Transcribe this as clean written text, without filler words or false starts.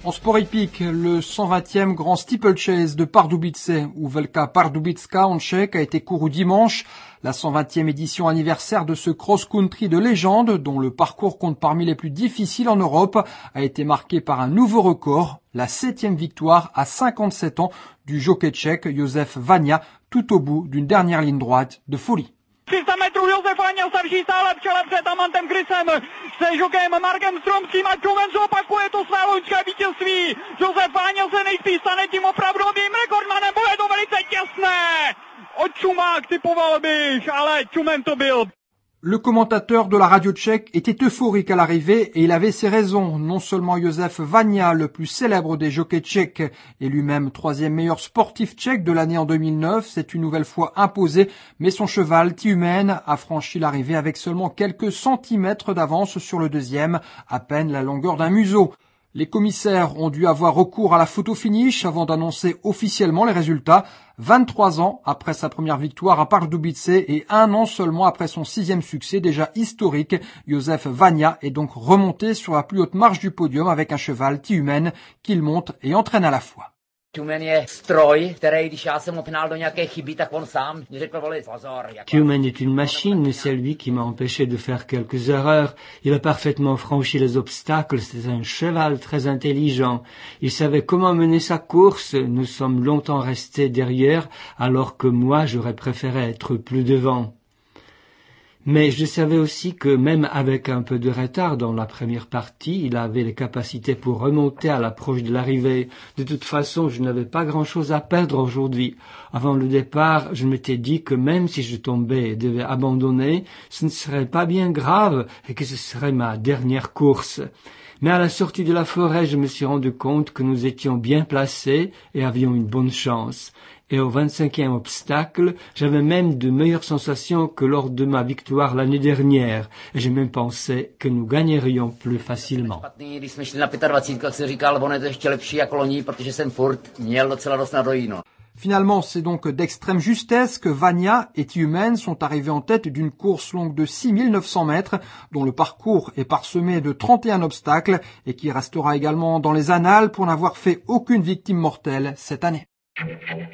En sport hippique, le 120e grand steeplechase de Pardubice, ou Velika Pardubicka en tchèque, a été couru dimanche. La 120e édition anniversaire de ce cross-country de légende, dont le parcours compte parmi les plus difficiles en Europe, a été marqué par un nouveau record, la 7e victoire à 57 ans du jockey tchèque Josef Vania, tout au bout d'une dernière ligne droite de folie. 300 metrů Josef Vania se drží stále v čele před Amantem Grisem se žokejem Markem Stromským a Čumen zopakuje to své loňské vítězství. Josef Vania se nejspíš stane tím opravdovým rekordmanem, bude to velice těsné. Od Čumák typoval bych, ale Čumen to byl. Le commentateur de la radio tchèque était euphorique à l'arrivée et il avait ses raisons. Non seulement Josef Vania, le plus célèbre des jockeys tchèques et lui-même troisième meilleur sportif tchèque de l'année en 2009, s'est une nouvelle fois imposé, mais son cheval Tiumen a franchi l'arrivée avec seulement quelques centimètres d'avance sur le deuxième, à peine la longueur d'un museau. Les commissaires ont dû avoir recours à la photo finish avant d'annoncer officiellement les résultats. 23 ans après sa première victoire à Pardubice et 1 an seulement après son 6e succès déjà historique, Josef Vania est donc remonté sur la plus haute marche du podium avec un cheval Tiumen qu'il monte et entraîne à la fois. Tiumen je stroj, který, když já jsem ho pnal do nějaké chyby, tak on sám mi řekl, vole, pozor. Tiumen est une machine, c'est lui qui m'a empêché de faire quelques erreurs. Il a parfaitement franchi les obstacles, c'est un cheval très intelligent. Il savait comment mener sa course, nous sommes longtemps restés derrière, alors que moi j'aurais préféré être plus devant. Mais je savais aussi que même avec un peu de retard dans la première partie, il avait les capacités pour remonter à l'approche de l'arrivée. De toute façon, je n'avais pas grand-chose à perdre aujourd'hui. Avant le départ, je m'étais dit que même si je tombais et devais abandonner, ce ne serait pas bien grave et que ce serait ma dernière course. Mais à la sortie de la forêt, je me suis rendu compte que nous étions bien placés et avions une bonne chance. Et au 25e obstacle, j'avais même de meilleures sensations que lors de ma victoire l'année dernière. Et j'ai même pensé que nous gagnerions plus facilement. Finalement, c'est donc d'extrême justesse que Vania et Tiumen sont arrivés en tête d'une course longue de 6900 mètres, dont le parcours est parsemé de 31 obstacles et qui restera également dans les annales pour n'avoir fait aucune victime mortelle cette année.